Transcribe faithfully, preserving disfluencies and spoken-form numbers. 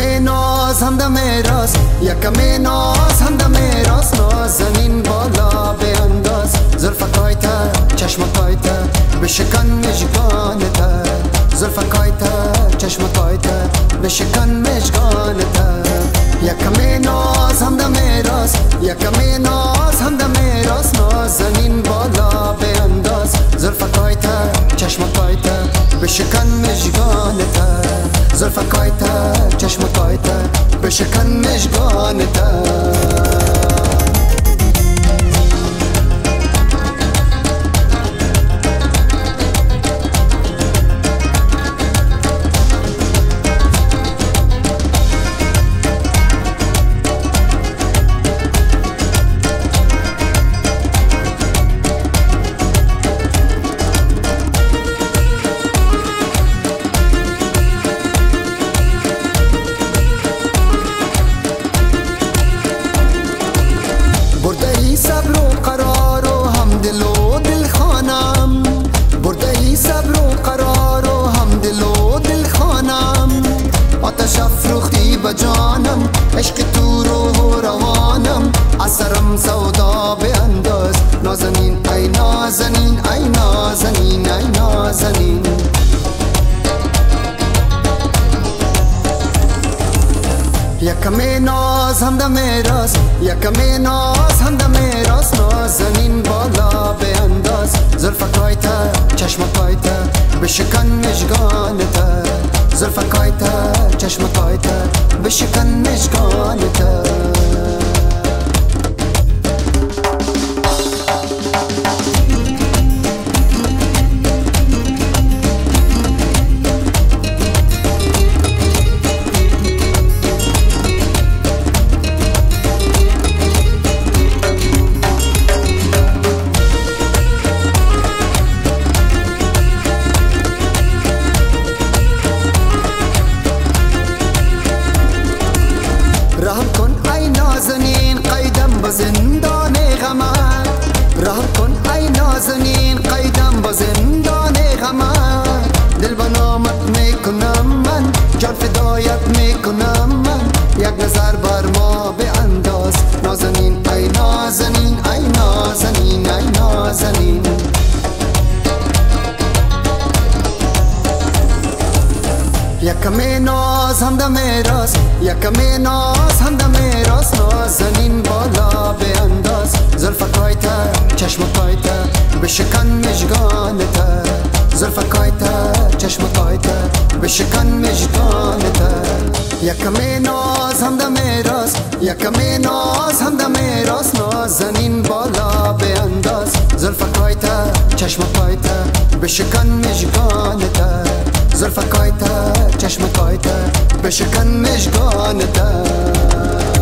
یکم ناز همدم راست، یکم ناز همدم راست، نازنین بالا به انداز، زلفکای تا چشمکای تا بشکن مژگان تا، زلفکای تا چشمکای تا بشکن مژگان تا. یکم ناز همدم راست، یکم ناز همدم راست، نازنین بالا به انداز، زلفکای تا چشمکای تا بشکن مژگان تا، زلفکای تا چشمکای تا بشکن مژگان تا. صبر و قرار و هم دل و دل خانم، برده ای صبر و قرار و هم دل و دل خانم، آتش افروختی به جانم، عشق تو روح و روانم، اثرم سودا به انداز، نازنین ای نازنین ای نازنین ای نازنین. یکم ناز همدم راست، یکم ناز همدم راست، نازنین بالا به انداز، زلفکای تا چشمکای تا بشکن مژگان تا، زلفکای تا چشمکای تا بشکن مژگان تا. رحم کن ای نازنین قیدم با زندان غمت، رحم کن ای نازنین قیدم با زندان غمت، دل با نامت میکنم من، جان فدایت میکنم من، یک نظر بر ما به انداز، نازنین ای نازنین ای نازنین ای نازنین. یکم ناز همدم راست، یکم ناز همدم راست، نازنین بالا به انداز، زلفکای تا چشمکای تا بشکن مژگان تا، زلفکای تا چشمکای تا بشکن مژگان تا. یکم ناز همدم راست، یکم ناز همدم راست، نازنین بالا به انداز، زلفکای تا چشمکای تا بشکن مژگان تا، زلفکای تا چشمکای تا بشکن مژگان تا.